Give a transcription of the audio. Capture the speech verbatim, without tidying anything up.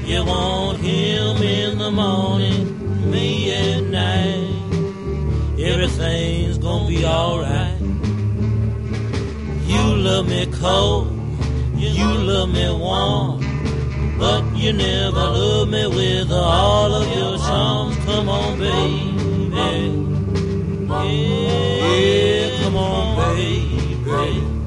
You want him in the morning, me at night. Everything's gonna be alright. You love me cold, you love me warm, but you never love me with all of your charms. Come on, baby. Yeah, come on, baby.